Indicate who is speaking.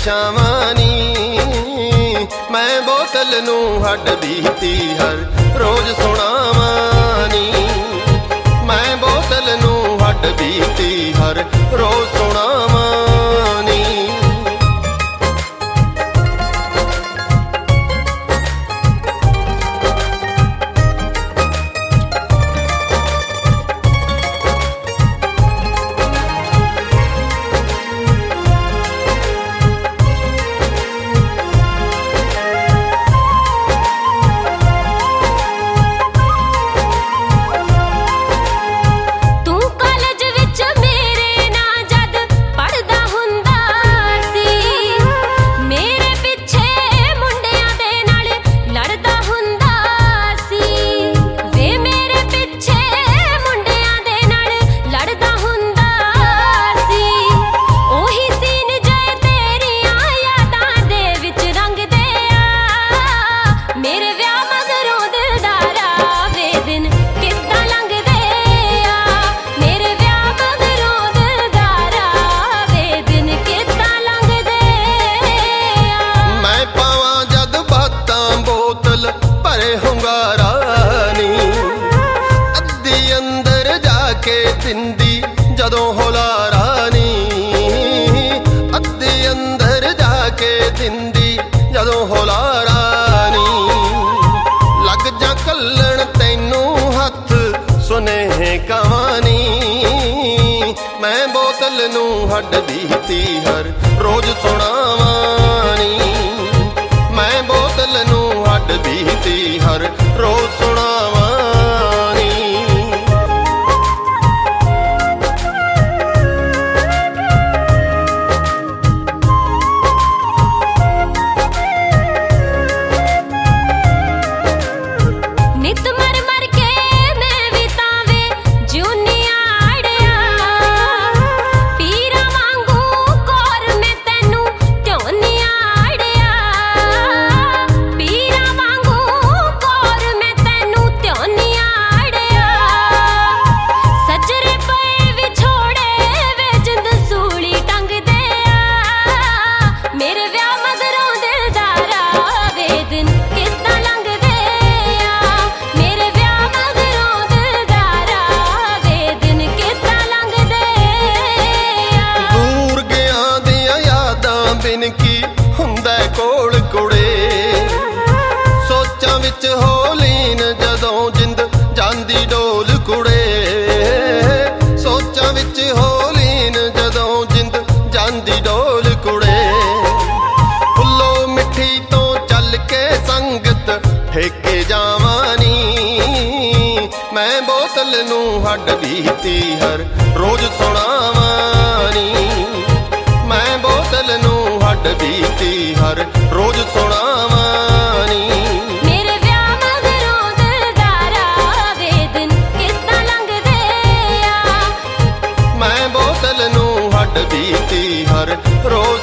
Speaker 1: ਛਾਵਾਂ ਨੀ। ਮੈਂ ਬੋਤਲ ਨੂੰ ਹੱਡ ਬੀਤੀ ਹਰ ਰੋਜ਼ ਸੁਣਾਵਾਂ ਨੀ। ਮੈਂ ਬੋਤਲ ਨੂੰ ਹੱਡ ਬੀਤੀ ਹਰ ਰੋਜ਼ ਸੁਣਾਵਾਂ ਨੀ। ਦਿੰਦੀ ਜਦੋਂ ਹੁਲਾਰਾ ਨੀ। ਅੱਧੀ ਅੰਦਰ ਜਾ ਕੇ ਦਿੰਦੀ ਜਦੋਂ ਹੁਲਾਰਾ ਨੀ। ਲੱਗ ਜਾ ਕੱਲਣ ਤੈਨੂੰ ਹੱਥ ਸੁਨੇਹੇ ਕਵਾਂ ਨੀ। ਮੈਂ ਬੋਤਲ ਨੂੰ ਹੱਡ ਬੀਤੀ ਹਰ ਰੋਜ਼ ਸੁਣਾਵਾਂ ਨੀ। ਮੈਂ ਬੋਤਲ ਨੂੰ ਹੱਡ ਬੀਤੀ ਹਰ ਰੋਜ਼ ਸੁਣਾਵਾਂ ਨੀ। ਕੀ ਹੁੰਦਾ ਕੋਲ ਕੁੜੇ ਸੋਚਾਂ ਵਿੱਚ ਹੋ ਲੀਨ ਜਦੋਂ ਜਿੰਦ ਜਾਂਦੀ ਡੋਲ ਕੁੜੇ। ਸੋਚਾਂ ਵਿੱਚ ਹੋ ਲੀਨ ਜਦੋਂ ਜਿੰਦ ਜਾਂਦੀ ਡੋਲ ਕੁੜੇ। ਫੁੱਲੋ ਮਿੱਠੀ ਤੋਂ ਚੱਲ ਕੇ ਸੰਗਤ ਠੇਕੇ ਜਾਵਾਂ ਨੀ। ਮੈਂ ਬੋਤਲ ਨੂੰ ਹੱਡ ਬੀਤੀ ਹਰ ਰੋਜ਼ ਸੁਣਾਵਾਂ ਨੀ। ਮੈਂ ਬੋਤਲ ਨੂੰ ਹੱਡ ਬੀਤੀ ਹਰ ਰੋਜ਼ ਸੁਣਾਵਾਂ ਨੀ।
Speaker 2: ਮੇਰੇ ਵਿਆਹ ਮਗਰੋਂ ਦਿਲਦਾਰਾ ਵੇ ਦਿਨ ਕਿੱਦਾਂ ਲੰਘਦੇ ਆ।
Speaker 1: ਮੈਂ ਬੋਤਲ ਨੂੰ ਹੱਡ ਬੀਤੀ ਹਰ ਰੋਜ਼